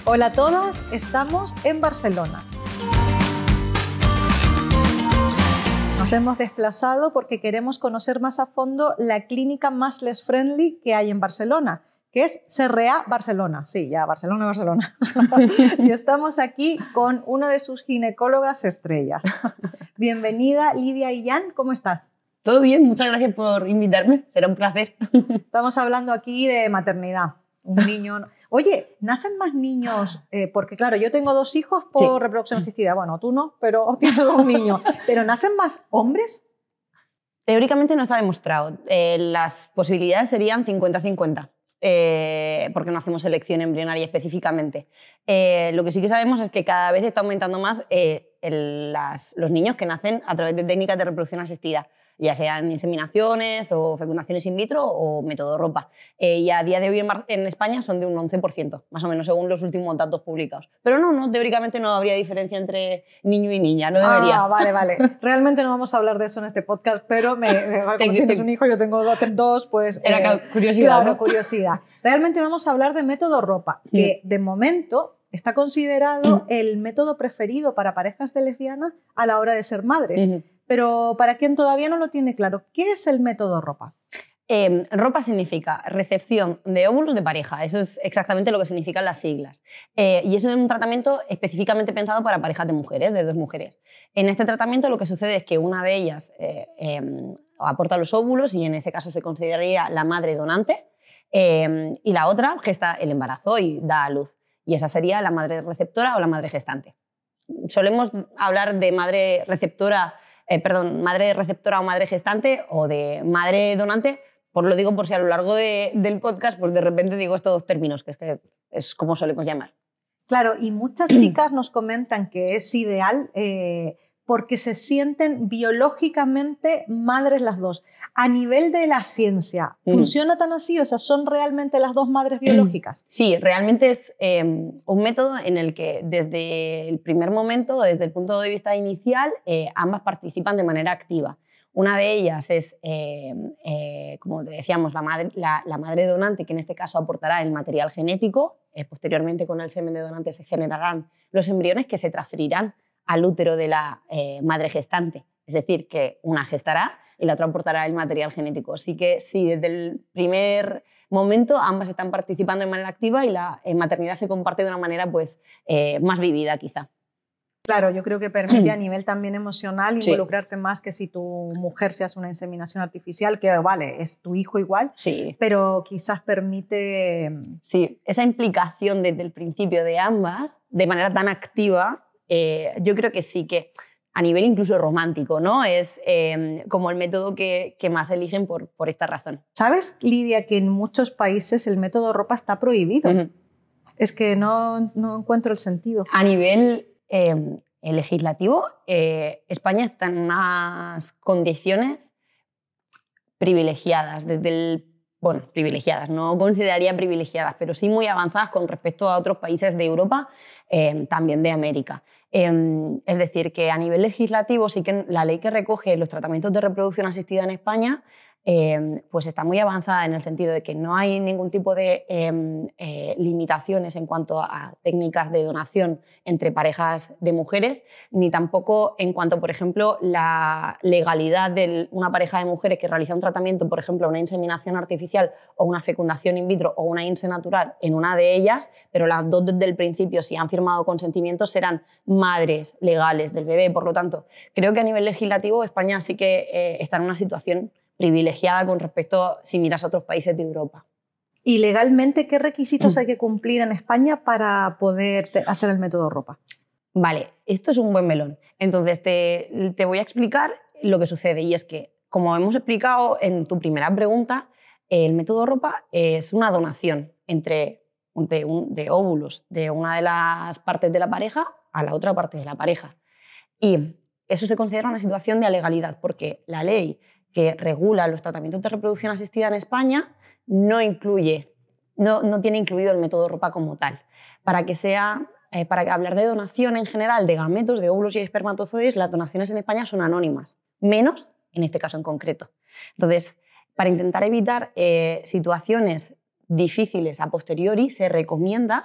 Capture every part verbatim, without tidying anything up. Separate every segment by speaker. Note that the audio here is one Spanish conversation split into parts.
Speaker 1: Hola a todas, estamos en Barcelona. Nos hemos desplazado porque queremos conocer más a fondo la clínica más less friendly que hay en Barcelona, que es C R A Barcelona. Sí, ya, Barcelona, Barcelona. Y estamos aquí con una de sus ginecólogas estrella. Bienvenida, Lidia Illán, ¿cómo estás?
Speaker 2: Todo bien, muchas gracias por invitarme, será un placer.
Speaker 1: Estamos hablando aquí de maternidad. Un niño... Oye, ¿nacen más niños? Eh, porque claro, yo tengo dos hijos por sí. reproducción asistida. Bueno, tú no, pero tienes dos niños. ¿Pero nacen más hombres?
Speaker 2: Teóricamente no está demostrado. Eh, las posibilidades serían cincuenta cincuenta, eh, porque no hacemos selección embrionaria específicamente. Eh, lo que sí que sabemos es que cada vez está aumentando más eh, el, las, los niños que nacen a través de técnicas de reproducción asistida, ya sean inseminaciones o fecundaciones in vitro o método ropa. Eh, y a día de hoy en, en España son de un once por ciento, más o menos según los últimos datos publicados. Pero no, no, teóricamente no habría diferencia entre niño y niña, no debería.
Speaker 1: Ah, vale, vale. Realmente no vamos a hablar de eso en este podcast, pero me, me, como te, tienes te, un hijo, yo tengo dos, pues...
Speaker 2: Era eh, curiosidad,
Speaker 1: Claro,
Speaker 2: ¿no?
Speaker 1: curiosidad. Realmente vamos a hablar de método ropa, que mm. de momento está considerado mm. el método preferido para parejas de lesbianas a la hora de ser madres. Mm. Pero para quien todavía no lo tiene claro, ¿qué es el método ropa?
Speaker 2: Eh, ropa significa recepción de óvulos de pareja, eso es exactamente lo que significan las siglas. Eh, y eso es un tratamiento específicamente pensado para parejas de mujeres, de dos mujeres. En este tratamiento lo que sucede es que una de ellas eh, eh, aporta los óvulos y en ese caso se consideraría la madre donante eh, y la otra gesta el embarazo y da a luz. Y esa sería la madre receptora o la madre gestante. Solemos hablar de madre receptora Eh, perdón, madre receptora o madre gestante o de madre donante, por lo digo por si a lo largo de, del podcast pues de repente digo estos dos términos, que es, que es como solemos llamar.
Speaker 1: Claro, y muchas chicas nos comentan que es ideal eh, porque se sienten biológicamente madres las dos. A nivel de la ciencia, ¿funciona tan así? O sea, ¿son realmente las dos madres biológicas?
Speaker 2: Sí, realmente es eh, un método en el que desde el primer momento, desde el punto de vista inicial, eh, ambas participan de manera activa. Una de ellas es, eh, eh, como decíamos, la madre, la, la madre donante, que en este caso aportará el material genético. Eh, posteriormente, con el semen de donante se generarán los embriones que se transferirán al útero de la eh, madre gestante. Es decir, que una gestará y la otra aportará el material genético. Así que sí, desde el primer momento ambas están participando de manera activa y la eh, maternidad se comparte de una manera pues, eh, más vivida quizá.
Speaker 1: Claro, yo creo que permite a nivel también emocional involucrarte sí. más que si tu mujer se hace una inseminación artificial, que vale, es tu hijo igual,
Speaker 2: sí.
Speaker 1: pero quizás permite...
Speaker 2: Sí, esa implicación desde el principio de ambas, de manera tan activa, eh, yo creo que sí que a nivel incluso romántico, ¿no? Es eh, como el método que, que más eligen por, por esta razón.
Speaker 1: ¿Sabes, Lidia, que en muchos países el método ropa está prohibido? Uh-huh. Es que no, no encuentro el sentido.
Speaker 2: A nivel eh, legislativo, eh, España está en unas condiciones privilegiadas, desde el, bueno, privilegiadas, no consideraría privilegiadas, pero sí muy avanzadas con respecto a otros países de Europa, eh, también de América. Eh, es decir, que a nivel legislativo sí que la ley que recoge los tratamientos de reproducción asistida en España eh, pues está muy avanzada en el sentido de que no hay ningún tipo de eh, eh, limitaciones en cuanto a técnicas de donación entre parejas de mujeres, ni tampoco en cuanto, por ejemplo, la legalidad de una pareja de mujeres que realiza un tratamiento, por ejemplo, una inseminación artificial o una fecundación in vitro o una INSE natural en una de ellas, pero las dos desde el principio, si han firmado consentimiento, serán madres legales del bebé. Por lo tanto, creo que a nivel legislativo España sí que eh, está en una situación privilegiada con respecto a si miras a otros países de Europa.
Speaker 1: ¿Y legalmente qué requisitos hay que cumplir en España para poder hacer el método ropa?
Speaker 2: Vale, esto es un buen melón. Entonces te, te voy a explicar lo que sucede y es que, como hemos explicado en tu primera pregunta, el método ropa es una donación entre, de, un, de óvulos de una de las partes de la pareja a la otra parte de la pareja. Y eso se considera una situación de alegalidad porque la ley que regula los tratamientos de reproducción asistida en España no incluye, no, no tiene incluido el método ropa como tal. Para que sea, eh, para hablar de donación en general de gametos, de óvulos y espermatozoides, las donaciones en España son anónimas, menos en este caso en concreto. Entonces, para intentar evitar eh, situaciones difíciles a posteriori, se recomienda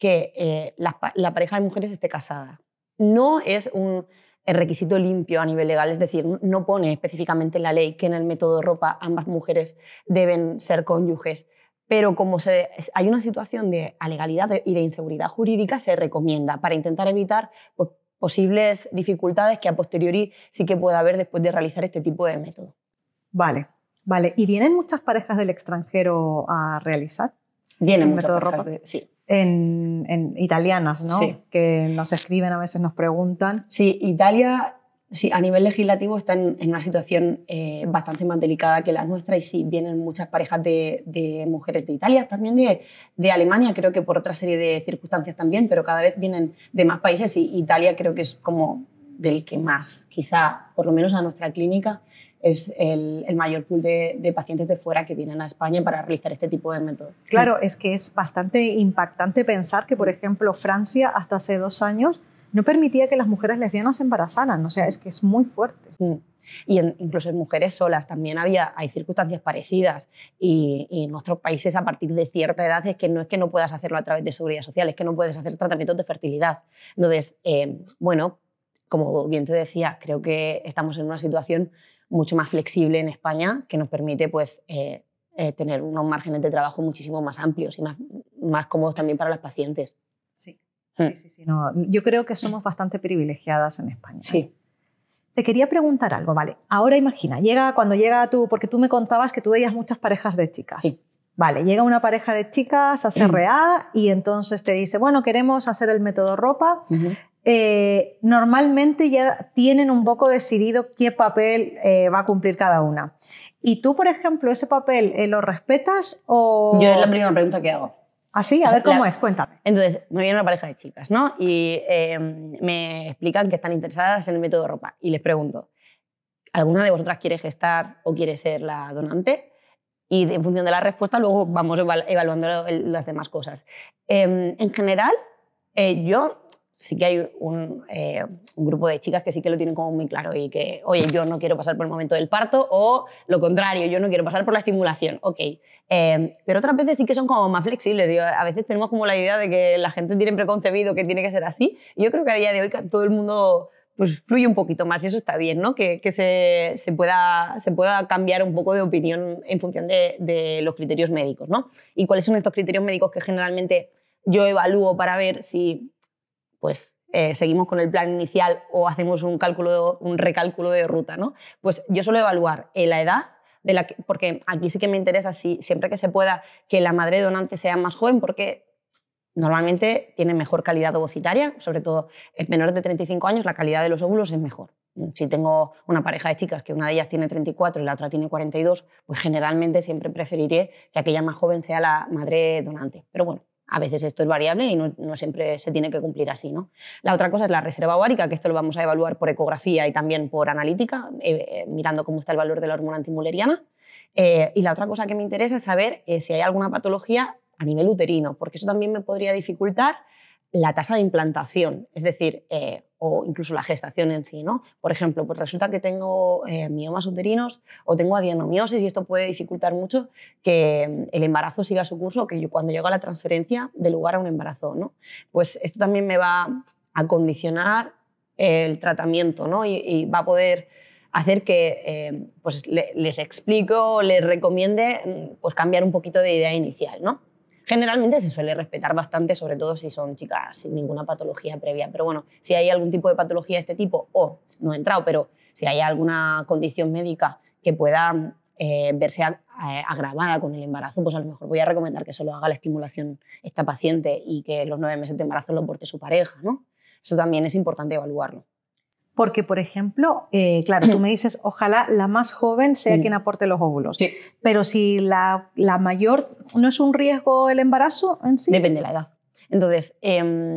Speaker 2: que eh, la, la pareja de mujeres esté casada. No es un requisito limpio a nivel legal, es decir, no pone específicamente en la ley que en el método ROPA ambas mujeres deben ser cónyuges, pero como se, hay una situación de alegalidad y de inseguridad jurídica, se recomienda para intentar evitar pues, posibles dificultades que a posteriori sí que pueda haber después de realizar este tipo de método.
Speaker 1: Vale, vale. ¿Y vienen muchas parejas del extranjero a realizar?
Speaker 2: Vienen muchas parejas de, sí.
Speaker 1: En, en italianas, ¿no?
Speaker 2: Sí.
Speaker 1: Que nos escriben, a veces nos preguntan.
Speaker 2: Sí, Italia sí, a nivel legislativo está en, en una situación eh, bastante más delicada que la nuestra y sí, vienen muchas parejas de, de mujeres de Italia, también de, de Alemania, creo que por otra serie de circunstancias también, pero cada vez vienen de más países y Italia creo que es como del que más, quizá, por lo menos a nuestra clínica, es el, el mayor pool de, de pacientes de fuera que vienen a España para realizar este tipo de métodos.
Speaker 1: Claro, es que es bastante impactante pensar que, por ejemplo, Francia hasta hace dos años no permitía que las mujeres lesbianas se embarazaran. O sea, es que es muy fuerte.
Speaker 2: Mm. Y en, incluso en mujeres solas también había, hay circunstancias parecidas y, y en nuestros países a partir de cierta edad es que no es que no puedas hacerlo a través de seguridad social, es que no puedes hacer tratamientos de fertilidad. Entonces, eh, bueno, como bien te decía, creo que estamos en una situación mucho más flexible en España que nos permite pues, eh, eh, tener unos márgenes de trabajo muchísimo más amplios y más, más cómodos también para las pacientes.
Speaker 1: Sí, mm. sí, sí. sí no, yo creo que somos bastante privilegiadas en España.
Speaker 2: Sí.
Speaker 1: Te quería preguntar algo, vale. Ahora imagina, llega cuando llega tú, porque tú me contabas que tú veías muchas parejas de chicas.
Speaker 2: Sí.
Speaker 1: Vale, llega una pareja de chicas a C R A y entonces te dice, bueno, queremos hacer el método ROPA. Uh-huh. Eh, normalmente ya tienen un poco decidido qué papel eh, va a cumplir cada una. ¿Y tú, por ejemplo, ese papel eh, lo respetas o...?
Speaker 2: Yo es la primera pregunta que hago.
Speaker 1: ¿Ah, sí? A o sea, ver cómo la... es, cuéntame.
Speaker 2: Entonces, me viene una pareja de chicas, ¿no? Y eh, me explican que están interesadas en el método ROPA y les pregunto, ¿alguna de vosotras quiere gestar o quiere ser la donante? Y en función de la respuesta luego vamos evaluando las demás cosas. Eh, en general, eh, yo... sí que hay un, eh, un grupo de chicas que sí que lo tienen como muy claro y que, oye, yo no quiero pasar por el momento del parto o lo contrario, yo no quiero pasar por la estimulación, ok. Eh, pero otras veces sí que son como más flexibles. Yo, a veces tenemos como la idea de que la gente tiene preconcebido que tiene que ser así y yo creo que a día de hoy todo el mundo pues, fluye un poquito más y eso está bien, ¿no? Que, que se, se, pueda, se pueda cambiar un poco de opinión en función de, de los criterios médicos, ¿no? ¿Y cuáles son estos criterios médicos que generalmente yo evalúo para ver si pues eh, seguimos con el plan inicial o hacemos un, cálculo, un recálculo de ruta, ¿no? Pues yo suelo evaluar eh, la edad, de la que, porque aquí sí que me interesa si, siempre que se pueda que la madre donante sea más joven porque normalmente tiene mejor calidad ovocitaria, sobre todo en menores de treinta y cinco años la calidad de los óvulos es mejor. Si tengo una pareja de chicas que una de ellas tiene treinta y cuatro y la otra tiene cuarenta y dos, pues generalmente siempre preferiré que aquella más joven sea la madre donante. Pero bueno, a veces esto es variable y no, no siempre se tiene que cumplir así, ¿no? La otra cosa es la reserva ovárica, que esto lo vamos a evaluar por ecografía y también por analítica, eh, eh, mirando cómo está el valor de la hormona antimuleriana. Eh, y la otra cosa que me interesa es saber eh, si hay alguna patología a nivel uterino, porque eso también me podría dificultar la tasa de implantación, es decir, eh, o incluso la gestación en sí, ¿no? Por ejemplo, pues resulta que tengo eh, miomas uterinos o tengo adenomiosis y esto puede dificultar mucho que el embarazo siga su curso, que yo cuando llego a la transferencia de lugar a un embarazo, ¿no? Pues esto también me va a condicionar el tratamiento, ¿no? Y, y va a poder hacer que eh, pues le, les explico, les recomiende pues cambiar un poquito de idea inicial, ¿no? Generalmente se suele respetar bastante, sobre todo si son chicas sin ninguna patología previa. Pero bueno, si hay algún tipo de patología de este tipo, o no he entrado, pero si hay alguna condición médica que pueda eh, verse a, a, agravada con el embarazo, pues a lo mejor voy a recomendar que solo haga la estimulación esta paciente y que los nueve meses de embarazo lo porte su pareja, ¿no? Eso también es importante evaluarlo.
Speaker 1: Porque, por ejemplo, eh, claro, tú me dices, ojalá la más joven sea
Speaker 2: sí.
Speaker 1: quien aporte los óvulos.
Speaker 2: Sí.
Speaker 1: Pero si la, la mayor, ¿no es un riesgo el embarazo en sí?
Speaker 2: Depende de la edad. Entonces, eh,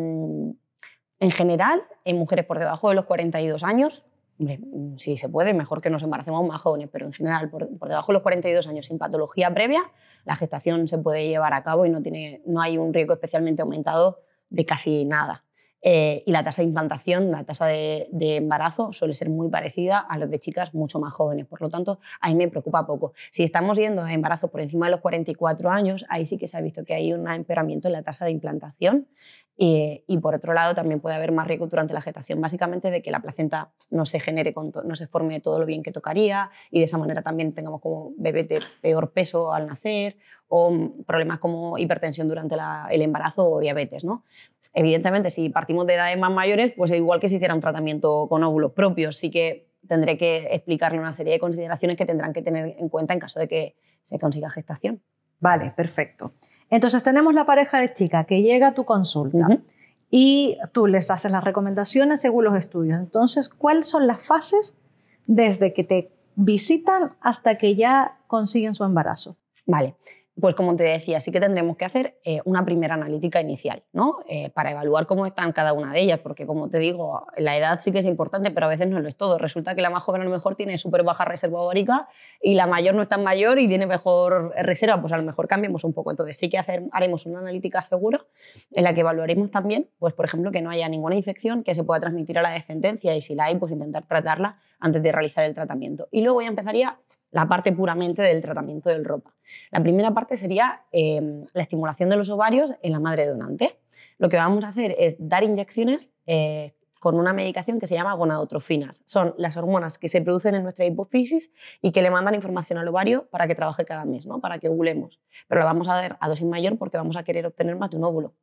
Speaker 2: en general, en mujeres por debajo de los cuarenta y dos años, hombre, si se puede, mejor que nos embaracemos más jóvenes, pero en general, por, por debajo de los cuarenta y dos años sin patología previa, la gestación se puede llevar a cabo y no, tiene, no hay un riesgo especialmente aumentado de casi nada. Eh, y la tasa de implantación, la tasa de, de embarazo suele ser muy parecida a los de chicas mucho más jóvenes. Por lo tanto, a mí me preocupa poco. Si estamos yendo a embarazo por encima de los cuarenta y cuatro años, ahí sí que se ha visto que hay un empeoramiento en la tasa de implantación. Eh, y por otro lado, también puede haber más riesgo durante la gestación, básicamente de que la placenta no se genere, con no se forme todo lo bien que tocaría y de esa manera también tengamos como bebés de peor peso al nacer o problemas como hipertensión durante la, el embarazo o diabetes, ¿no? Evidentemente, si partimos de edades más mayores, pues igual que si hiciera un tratamiento con óvulos propios, sí que tendré que explicarle una serie de consideraciones que tendrán que tener en cuenta en caso de que se consiga gestación.
Speaker 1: Vale, perfecto. Entonces tenemos la pareja de chica que llega a tu consulta uh-huh. y tú les haces las recomendaciones según los estudios. Entonces, ¿cuáles son las fases desde que te visitan hasta que ya consiguen su embarazo?
Speaker 2: Vale. Pues como te decía, sí que tendremos que hacer eh, una primera analítica inicial, ¿no? Eh, para evaluar cómo están cada una de ellas, porque como te digo, la edad sí que es importante, pero a veces no lo es todo. Resulta que la más joven a lo mejor tiene súper baja reserva ovárica y la mayor no es tan mayor y tiene mejor reserva, pues a lo mejor cambiamos un poco. Entonces sí que hacer, haremos una analítica segura en la que evaluaremos también, pues por ejemplo, que no haya ninguna infección que se pueda transmitir a la descendencia y si la hay, pues intentar tratarla antes de realizar el tratamiento. Y luego ya empezaría la parte puramente del tratamiento del ropa. La primera parte sería eh, la estimulación de los ovarios en la madre donante. Lo que vamos a hacer es dar inyecciones eh, con una medicación que se llama gonadotrofinas. Son las hormonas que se producen en nuestra hipófisis y que le mandan información al ovario para que trabaje cada mes, ¿no? Para que ovulemos. Pero la vamos a dar a dosis mayor porque vamos a querer obtener más de un óvulo.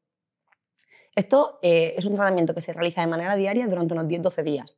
Speaker 2: Esto eh, es un tratamiento que se realiza de manera diaria durante unos diez a doce días.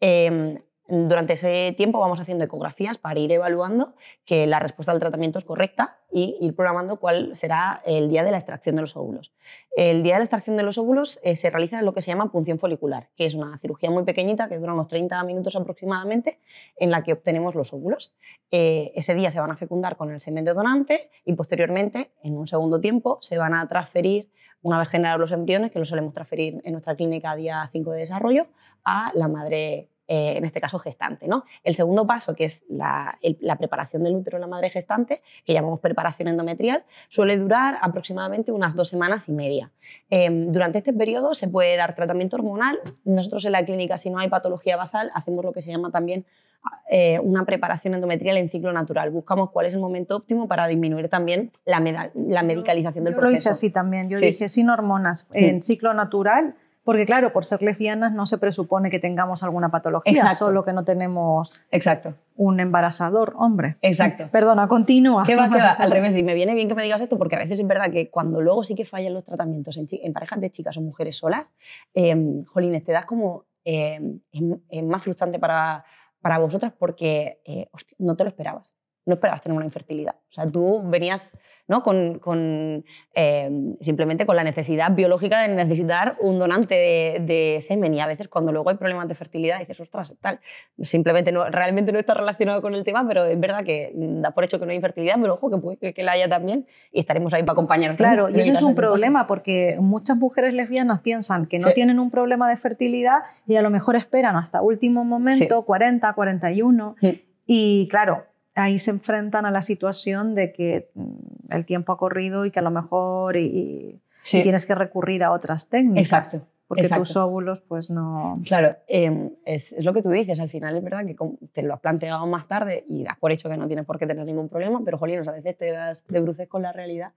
Speaker 2: Eh, Durante ese tiempo vamos haciendo ecografías para ir evaluando que la respuesta al tratamiento es correcta y ir programando cuál será el día de la extracción de los óvulos. El día de la extracción de los óvulos eh, se realiza lo que se llama punción folicular, que es una cirugía muy pequeñita que dura unos treinta minutos aproximadamente, en la que obtenemos los óvulos. Eh, ese día se van a fecundar con el semen de donante y posteriormente, en un segundo tiempo, se van a transferir, una vez generados los embriones, que los solemos transferir en nuestra clínica a día cinco de desarrollo, a la madre Eh, en este caso gestante, ¿no? El segundo paso, que es la, el, la preparación del útero en la madre gestante, que llamamos preparación endometrial, suele durar aproximadamente unas dos semanas y media. Eh, durante este periodo se puede dar tratamiento hormonal. Nosotros en la clínica, si no hay patología basal, hacemos lo que se llama también eh, una preparación endometrial en ciclo natural. Buscamos cuál es el momento óptimo para disminuir también la, meda- la medicalización del
Speaker 1: yo
Speaker 2: proceso.
Speaker 1: Yo lo hice así también. Yo
Speaker 2: sí.
Speaker 1: dije sin hormonas, en sí. ciclo natural. Porque claro, por ser lesbianas no se presupone que tengamos alguna patología, Exacto. solo que no tenemos
Speaker 2: Exacto.
Speaker 1: un embarazador hombre.
Speaker 2: Exacto.
Speaker 1: Perdona, continúa.
Speaker 2: ¿Qué va, qué va? Al revés, y me viene bien que me digas esto porque a veces es verdad que cuando luego sí que fallan los tratamientos en, en parejas de chicas o mujeres solas, eh, jolines, te das como... Eh, es, es más frustrante para, para vosotras porque eh, hostia, no te lo esperabas. No esperabas tener una infertilidad. O sea, tú venías, ¿no? con, con, eh, simplemente con la necesidad biológica de necesitar un donante de, de semen y a veces cuando luego hay problemas de fertilidad dices, ostras, tal, simplemente no, realmente no está relacionado con el tema, pero es verdad que da por hecho que no hay infertilidad, pero ojo, que puede que, que la haya también y estaremos ahí para acompañarnos.
Speaker 1: Claro,
Speaker 2: también,
Speaker 1: y ese es un problema porque muchas mujeres lesbianas piensan que no sí. tienen un problema de fertilidad y a lo mejor esperan hasta último momento, sí. cuarenta, cuarenta y uno, sí. y claro, ahí se enfrentan a la situación de que el tiempo ha corrido y que a lo mejor y, sí. y tienes que recurrir a otras técnicas.
Speaker 2: Exacto.
Speaker 1: Porque
Speaker 2: Exacto.
Speaker 1: tus óvulos pues no...
Speaker 2: Claro, eh, es, es lo que tú dices, al final es verdad que te lo has planteado más tarde y das por hecho que no tienes por qué tener ningún problema, pero jolinos, a veces te das de bruces con la realidad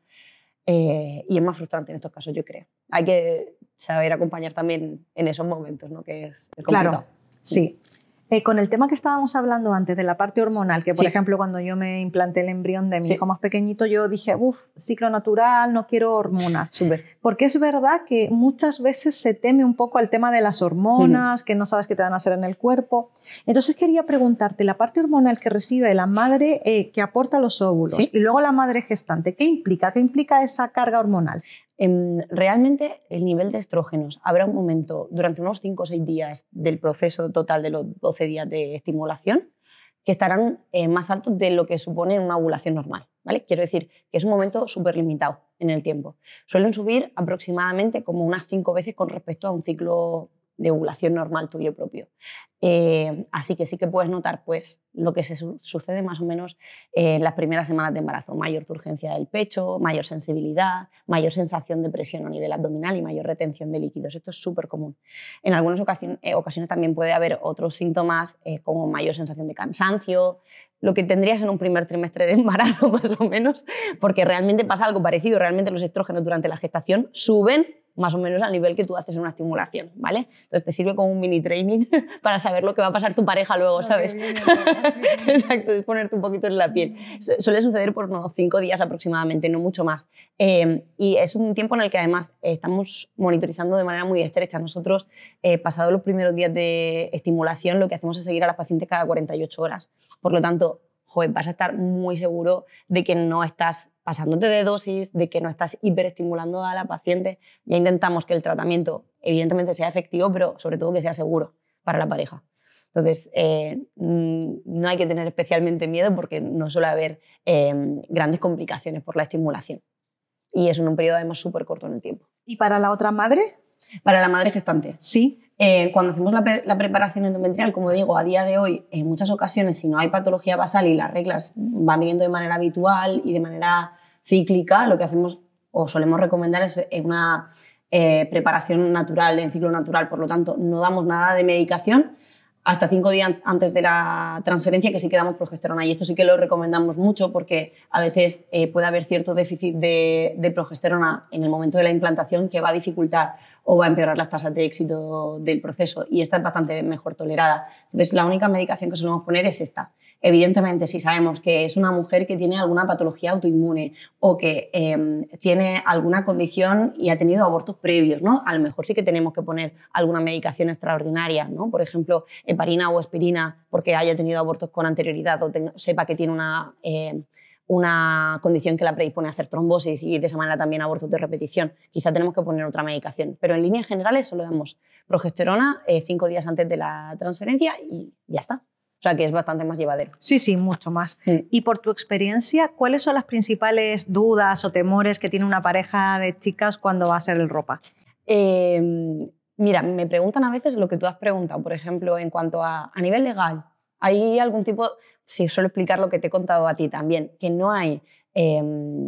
Speaker 2: eh, y es más frustrante en estos casos, yo creo. Hay que saber acompañar también en esos momentos, ¿no? Que es, es complicado.
Speaker 1: Claro, sí. Eh, con el tema que estábamos hablando antes de la parte hormonal, que por
Speaker 2: sí.
Speaker 1: ejemplo cuando yo me implanté el embrión de mi
Speaker 2: sí.
Speaker 1: hijo más pequeñito, yo dije, uff, ciclo natural, no quiero hormonas.
Speaker 2: Súper.
Speaker 1: Porque es verdad que muchas veces se teme un poco al tema de las hormonas, uh-huh. que no sabes qué te van a hacer en el cuerpo. Entonces quería preguntarte, la parte hormonal que recibe la madre eh, que aporta los óvulos ¿Sí? y luego la madre gestante, ¿qué implica? ¿Qué implica esa carga hormonal?
Speaker 2: Realmente el nivel de estrógenos habrá un momento durante unos cinco o seis días del proceso total de los doce días de estimulación que estarán eh, más altos de lo que supone una ovulación normal, ¿vale? Quiero decir que es un momento súper limitado en el tiempo. Suelen subir aproximadamente como unas cinco veces con respecto a un ciclo de ovulación normal tuyo propio. Eh, así que sí que puedes notar pues, lo que se su sucede más o menos eh, en las primeras semanas de embarazo. Mayor turgencia del pecho, mayor sensibilidad, mayor sensación de presión a nivel abdominal y mayor retención de líquidos. Esto es súper común. En algunas ocasiones, eh, ocasiones también puede haber otros síntomas eh, como mayor sensación de cansancio, lo que tendrías en un primer trimestre de embarazo más o menos, porque realmente pasa algo parecido. Realmente los estrógenos durante la gestación suben más o menos al nivel que tú haces en una estimulación, ¿vale? Entonces te sirve como un mini training para saber lo que va a pasar tu pareja luego, ¿sabes? Exacto, es ponerte un poquito en la piel. Suele suceder por unos cinco días aproximadamente, no mucho más. Eh, y es un tiempo en el que además eh, estamos monitorizando de manera muy estrecha. Nosotros, eh, pasados los primeros días de estimulación, lo que hacemos es seguir a las pacientes cada cuarenta y ocho horas. Por lo tanto, joder, vas a estar muy seguro de que no estás pasándote de dosis, de que no estás hiperestimulando a la paciente. Ya intentamos que el tratamiento evidentemente sea efectivo, pero sobre todo que sea seguro para la pareja. Entonces, eh, no hay que tener especialmente miedo porque no suele haber eh, grandes complicaciones por la estimulación. Y es en un periodo además súper corto en el tiempo.
Speaker 1: ¿Y para la otra madre?
Speaker 2: Para la madre gestante.
Speaker 1: Sí.
Speaker 2: Eh, cuando hacemos la, pre la preparación endometrial, como digo, a día de hoy, en muchas ocasiones, si no hay patología basal y las reglas van viniendo de manera habitual y de manera cíclica, lo que hacemos o solemos recomendar es una eh, preparación natural, en ciclo natural. Por lo tanto, no damos nada de medicación hasta cinco días antes de la transferencia, que sí que damos progesterona. Y esto sí que lo recomendamos mucho porque a veces eh, puede haber cierto déficit de, de progesterona en el momento de la implantación que va a dificultar o va a empeorar las tasas de éxito del proceso, y esta es bastante mejor tolerada. Entonces, la única medicación que solemos poner es esta. Evidentemente, si sabemos que es una mujer que tiene alguna patología autoinmune o que eh, tiene alguna condición y ha tenido abortos previos, ¿no? A lo mejor sí que tenemos que poner alguna medicación extraordinaria, ¿no? Por ejemplo, heparina o aspirina porque haya tenido abortos con anterioridad o tenga, sepa que tiene una... Eh, una condición que la predispone a hacer trombosis y de esa manera también abortos de repetición. Quizá tenemos que poner otra medicación, pero en líneas generales solo damos progesterona eh, cinco días antes de la transferencia y ya está. O sea que es bastante más llevadero.
Speaker 1: Sí, sí, mucho más. Sí. Y por tu experiencia, ¿cuáles son las principales dudas o temores que tiene una pareja de chicas cuando va a hacer el ropa?
Speaker 2: Eh, mira, me preguntan a veces lo que tú has preguntado, por ejemplo, en cuanto a, a nivel legal. ¿Hay algún tipo...? Sí, suelo explicar lo que te he contado a ti también, que no hay, eh,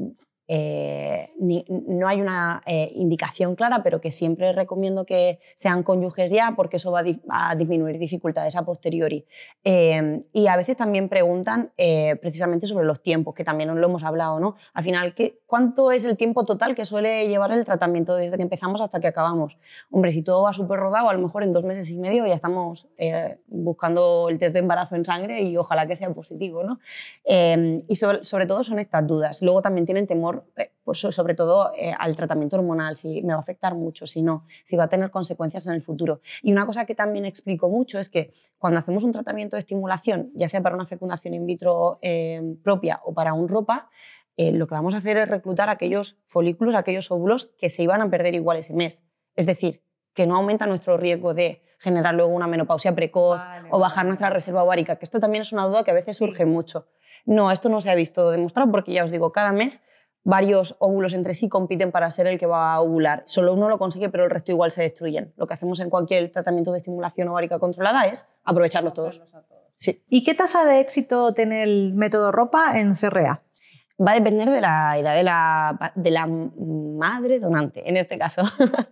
Speaker 2: eh, ni, no hay una eh, indicación clara, pero que siempre recomiendo que sean cónyuges ya, porque eso va a, di a disminuir dificultades a posteriori. Eh, y a veces también preguntan eh, precisamente sobre los tiempos, que también lo hemos hablado, ¿no? Al final, ¿qué, ¿cuánto es el tiempo total que suele llevar el tratamiento desde que empezamos hasta que acabamos? Hombre, si todo va súper rodado, a lo mejor en dos meses y medio ya estamos eh, buscando el test de embarazo en sangre y ojalá que sea positivo, ¿no? Eh, y sobre, sobre todo son estas dudas. Luego también tienen temor, eh, pues sobre todo eh, al tratamiento hormonal, si me va a afectar mucho, si no, si va a tener consecuencias en el futuro. Y una cosa que también explico mucho es que cuando hacemos un tratamiento de estimulación, ya sea para una fecundación in vitro eh, propia o para un ropa, eh, lo que vamos a hacer es reclutar aquellos folículos, aquellos óvulos que se iban a perder igual ese mes. Es decir, que no aumenta nuestro riesgo de generar luego una menopausia precoz vale, o bajar vale. nuestra reserva ovárica, que esto también es una duda que a veces sí. surge mucho. No, esto no se ha visto demostrado porque ya os digo, cada mes varios óvulos entre sí compiten para ser el que va a ovular. Solo uno lo consigue, pero el resto igual se destruyen. Lo que hacemos en cualquier tratamiento de estimulación ovárica controlada es aprovecharlos todos. Sí.
Speaker 1: ¿Y qué tasa de éxito tiene el método ropa en C R A?
Speaker 2: Va a depender de la edad de la, de la madre donante, en este caso.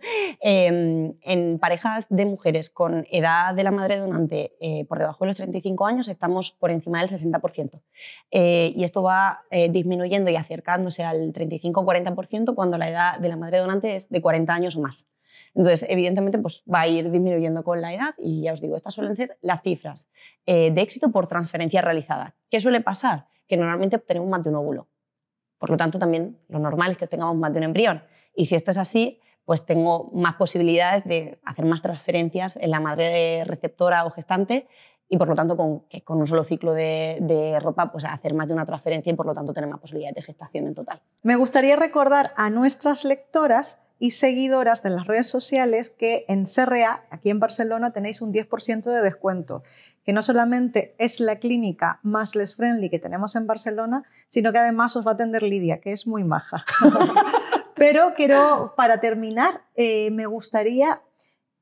Speaker 2: eh, en parejas de mujeres con edad de la madre donante eh, por debajo de los treinta y cinco años estamos por encima del sesenta por ciento. Eh, y esto va eh, disminuyendo y acercándose al treinta y cinco a cuarenta por ciento cuando la edad de la madre donante es de cuarenta años o más. Entonces, evidentemente, pues, va a ir disminuyendo con la edad y ya os digo, estas suelen ser las cifras eh, de éxito por transferencia realizada. ¿Qué suele pasar? Que normalmente obtenemos más de un óvulo. Por lo tanto, también lo normal es que obtengamos más de un embrión. Y si esto es así, pues tengo más posibilidades de hacer más transferencias en la madre receptora o gestante y, por lo tanto, con, que con un solo ciclo de, de ropa, pues hacer más de una transferencia y, por lo tanto, tener más posibilidades de gestación en total.
Speaker 1: Me gustaría recordar a nuestras lectoras y seguidoras de las redes sociales que en C R A, aquí en Barcelona, tenéis un diez por ciento de descuento, que no solamente es la clínica más less friendly que tenemos en Barcelona, sino que además os va a atender Lidia, que es muy maja. Pero quiero, para terminar, eh, me gustaría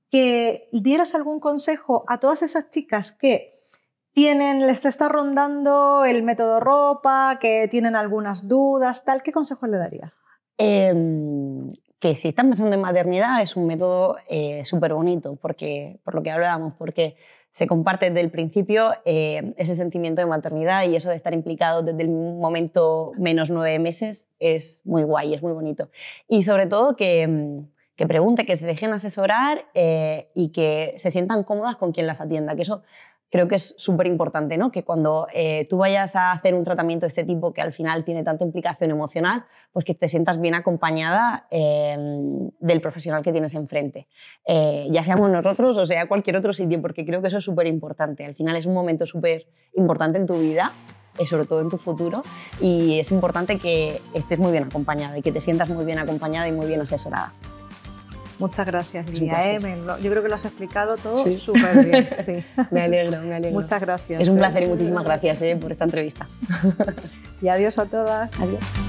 Speaker 1: que dieras algún consejo a todas esas chicas que tienen, les está rondando el método ropa, que tienen algunas dudas, tal, ¿qué consejos le darías?
Speaker 2: Eh, que si están pensando en maternidad es un método eh, súper bonito, porque, por lo que hablábamos, porque se comparte desde el principio eh, ese sentimiento de maternidad y eso de estar implicado desde el momento menos nueve meses es muy guay, es muy bonito. Y sobre todo que, que pregunten, que se dejen asesorar eh, y que se sientan cómodas con quien las atienda, que eso creo que es súper importante, ¿no? Que cuando eh, tú vayas a hacer un tratamiento de este tipo que al final tiene tanta implicación emocional, pues que te sientas bien acompañada eh, del profesional que tienes enfrente. Eh, ya seamos nosotros o sea cualquier otro sitio, porque creo que eso es súper importante. Al final es un momento súper importante en tu vida, eh, sobre todo en tu futuro, y es importante que estés muy bien acompañada y que te sientas muy bien acompañada y muy bien asesorada.
Speaker 1: Muchas gracias, Lidia. ¿eh? Yo creo que lo has explicado todo
Speaker 2: sí.
Speaker 1: súper bien. Sí.
Speaker 2: Me alegro, me alegro.
Speaker 1: Muchas gracias.
Speaker 2: Es un
Speaker 1: ¿eh?
Speaker 2: placer y muchísimas gracias ¿eh? por esta entrevista.
Speaker 1: Y adiós a todas.
Speaker 2: Adiós.